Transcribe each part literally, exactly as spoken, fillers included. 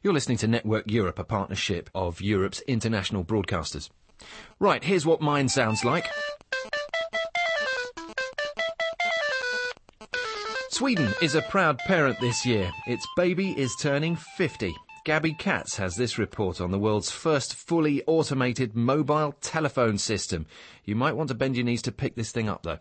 You're listening to Network Europe, a partnership of Europe's international broadcasters. Right, here's what mine sounds like. Sweden is a proud parent this year. Its baby is turning fifty. Gabby Katz has this report on the world's first fully automated mobile telephone system. You might want to bend your knees to pick this thing up, though.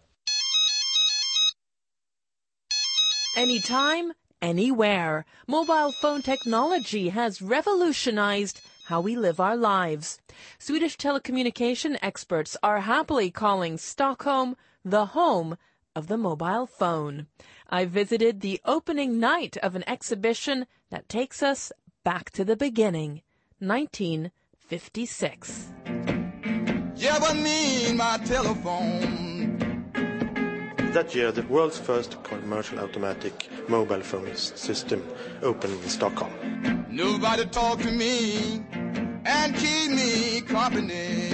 Anytime, anywhere. Mobile phone technology has revolutionized how we live our lives. Swedish telecommunication experts are happily calling Stockholm the home of the mobile phone. I visited the opening night of an exhibition that takes us back to the beginning, nineteen fifty-six. Yeah, but me and my telephone. That year, the world's first commercial automatic mobile phone system opened in Stockholm. Nobody talk to me and keep me company.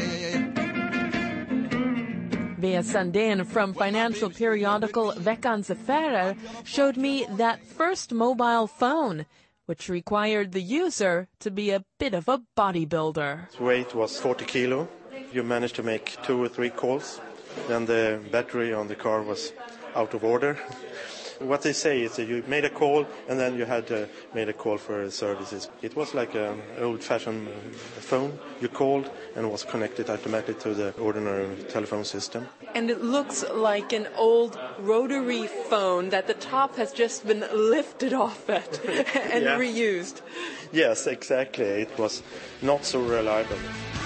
Bea Sandén from financial periodical Veckans Affärer showed me that first mobile phone, which required the user to be a bit of a bodybuilder. Its weight was forty kilo. You managed to make two or three calls. Then the battery on the car was out of order. What they say is that you made a call and then you had uh, made a call for services. It was like an old-fashioned phone. You called and it was connected automatically to the ordinary telephone system. And it looks like an old rotary phone that the top has just been lifted off it and yeah. reused. Yes, exactly. It was not so reliable.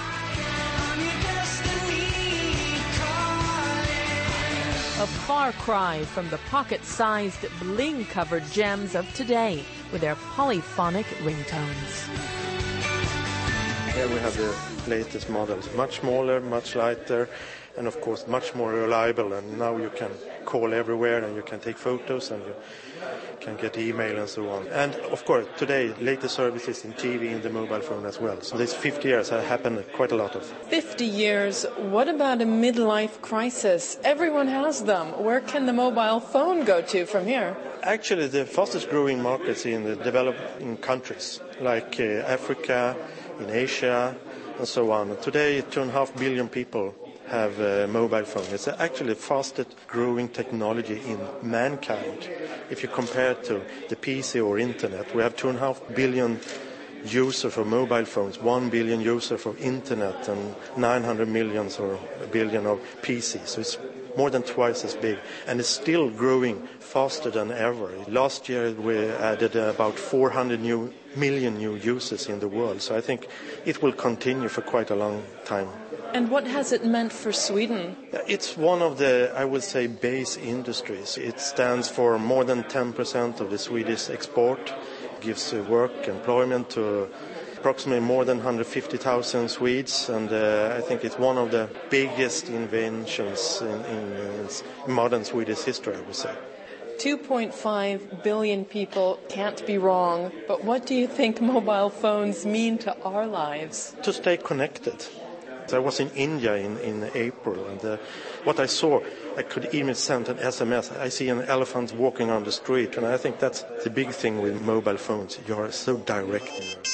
A far cry from the pocket-sized, bling-covered gems of today with their polyphonic ringtones. Here we have the latest models, much smaller, much lighter, and of course much more reliable. And now you can call everywhere and you can take photos and you can get email and so on. And of course today latest services in T V in the mobile phone as well. So these fifty years have happened quite a lot of. fifty years, what about a midlife crisis? Everyone has them. Where can the mobile phone go to from here? Actually the fastest growing markets in the developing countries like uh, Africa, in Asia and so on. Today two and a half billion people have a mobile phone. It's actually the fastest growing technology in mankind. If you compare it to the P C or internet, we have two and a half billion users for mobile phones, one billion users for internet, and nine hundred millions or a billion of P Cs. So it's more than twice as big, and it's still growing faster than ever. Last year we added about four hundred new, million new users in the world, so I think it will continue for quite a long time. And what has it meant for Sweden? It's one of the, I would say, base industries. It stands for more than ten percent of the Swedish export, gives work, employment to approximately more than one hundred fifty thousand Swedes, and uh, I think it's one of the biggest inventions in, in, in modern Swedish history, I would say. two point five billion people can't be wrong, but what do you think mobile phones mean to our lives? To stay connected. I was in India in, in April, and uh, what I saw, I could even send an S M S. I see an elephant walking on the street, and I think that's the big thing with mobile phones. You are so direct.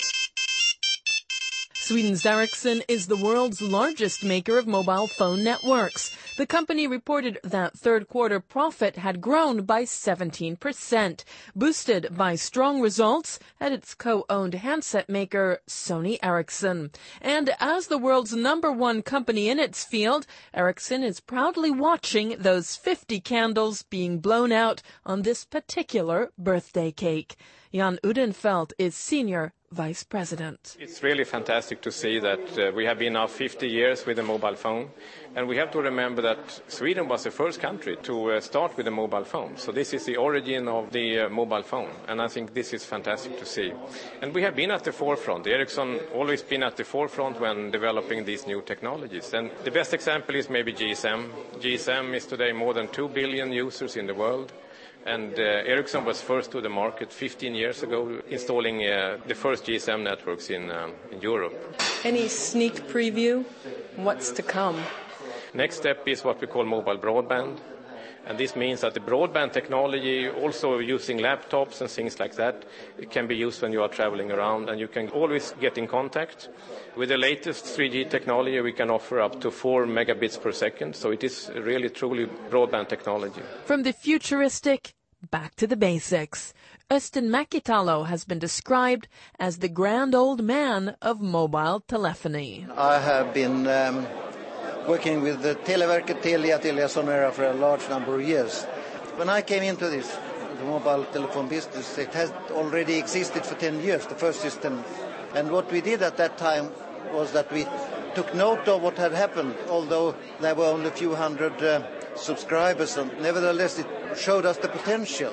Sweden's Ericsson is the world's largest maker of mobile phone networks. The company reported that third quarter profit had grown by seventeen percent, boosted by strong results at its co-owned handset maker, Sony Ericsson. And as the world's number one company in its field, Ericsson is proudly watching those fifty candles being blown out on this particular birthday cake. Jan Udenfeld is senior vice president. It's really fantastic to see that uh, we have been now fifty years with a mobile phone, and we have to remember that Sweden was the first country to uh, start with a mobile phone. So this is the origin of the uh, mobile phone, and I think this is fantastic to see. And we have been at the forefront. Ericsson always been at the forefront when developing these new technologies. And the best example is maybe G S M. G S M is today more than two billion users in the world. And uh, Ericsson was first to the market fifteen years ago, installing uh, the first G S M networks in, um, in Europe. Any sneak preview? What's to come? Next step is what we call mobile broadband. And this means that the broadband technology, also using laptops and things like that, it can be used when you are traveling around, and you can always get in contact. With the latest three G technology, we can offer up to four megabits per second, so it is really truly broadband technology. From the futuristic back to the basics. Östen Mäkitalo has been described as the grand old man of mobile telephony. I have been um, working with the Televerket, Telia, Telia Sonera for a large number of years. When I came into this, the mobile telephone business, it has already existed for ten years, the first system. And what we did at that time was that we took note of what had happened, although there were only a few hundred uh, subscribers, and nevertheless it showed us the potential.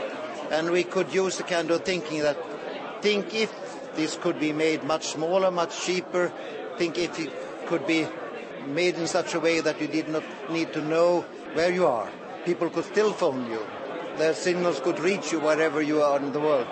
And we could use the kind of thinking that, think if this could be made much smaller, much cheaper, think if it could be made in such a way that you did not need to know where you are. People could still phone you. Their signals could reach you wherever you are in the world.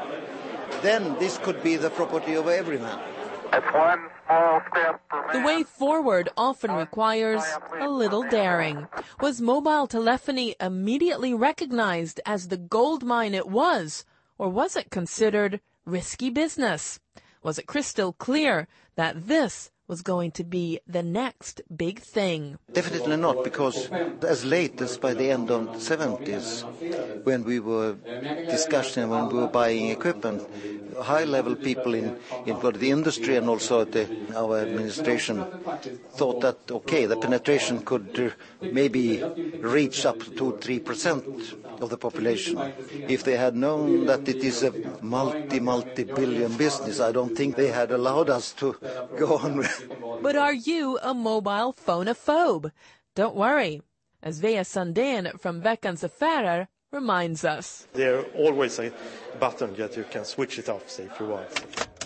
Then this could be the property of every man. It's one small step for man. The way forward often requires a little daring. Was mobile telephony immediately recognized as the gold mine it was, or was it considered risky business? Was it crystal clear that this was going to be the next big thing? Definitely not, because as late as by the end of the seventies, when we were discussing, when we were buying equipment, high-level people in, in the industry and also the, our administration thought that, okay, the penetration could uh, maybe reach up to three percent of the population. If they had known that it is a multi, multi-billion business, I don't think they had allowed us to go on with. But are you a mobile phonophobe? Don't worry, as Vea Sandén from Veckans Affärer reminds us. There's always a button that you can switch it off, say, if you want.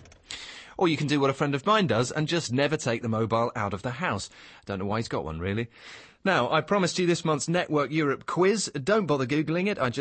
Or you can do what a friend of mine does and just never take the mobile out of the house. Don't know why he's got one, really. Now, I promised you this month's Network Europe quiz. Don't bother Googling it. I just